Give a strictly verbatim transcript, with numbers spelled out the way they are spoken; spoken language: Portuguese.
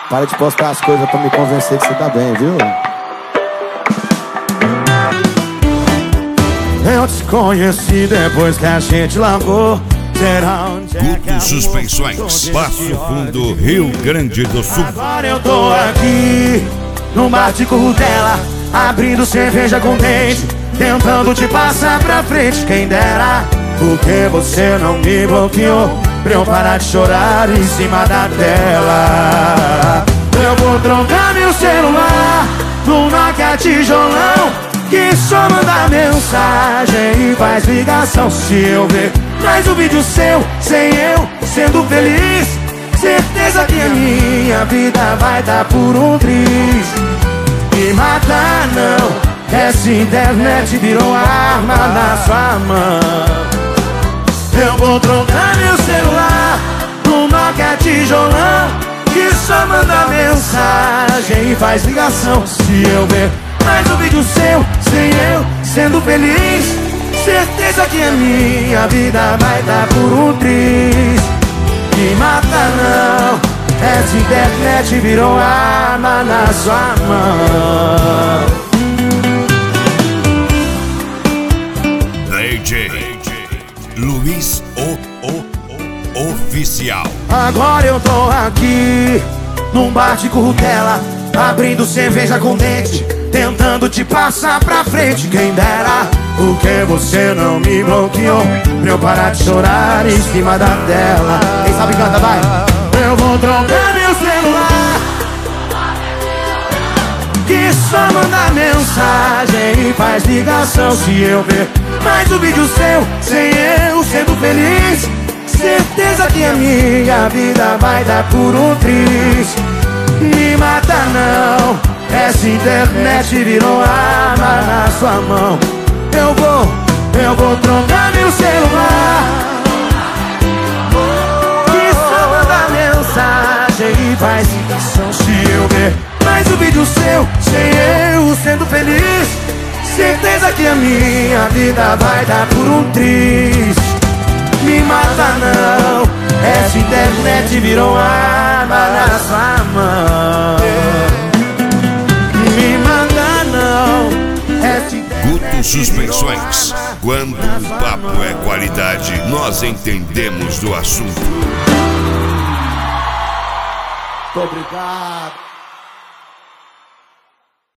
Para de postar as coisas pra me convencer que você tá bem, viu? Eu te conheci depois que a gente largou. Será onde é que Guto Suspensões, Passo Fundo, Rio Grande do Sul. Agora eu tô aqui no bar de Currutela, abrindo cerveja com dente, tentando te passar pra frente. Quem dera, porque você não me bloqueou pra eu parar de chorar em cima da tela. Eu vou trocar meu celular no Nokia tijolão, que só manda mensagem e faz ligação. Se eu ver mais um vídeo seu, sem eu sendo feliz, certeza que a minha vida vai dar por um triz. Me mata não, essa internet virou arma na sua mão. Eu vou trocar meu celular no Nokia tijolão, que só manda mensagem e faz ligação. Se eu ver mais um vídeo seu, sem eu sendo feliz, certeza que a minha vida vai dar por um triz. Me mata não, essa internet virou arma na sua mão. D J Luiz o, o, o Oficial. Agora eu tô aqui num bar de Currutela, abrindo cerveja com dente, tentando te passar pra frente. Quem dera, porque você não me bloqueou pra eu parar de chorar em cima da tela. Quem sabe canta, vai. Eu vou trocar meu celular, que só manda mensagem e faz ligação. Se eu ver mais um vídeo seu, sem eu sendo feliz, certeza que a minha vida vai dar por um triz. Me mata não, essa internet virou arma na sua mão. Eu vou, eu vou trocar meu celular, que só manda mensagem e faz ligação. Se eu ver mais um vídeo seu, sem eu sendo feliz, certeza que a minha vida vai dar por um triz. Me mata não, essa internet virou arma na sua mão. Me mata não, essa internet Guto Suspensões. Quando o papo é qualidade, nós entendemos do assunto. Muito obrigado.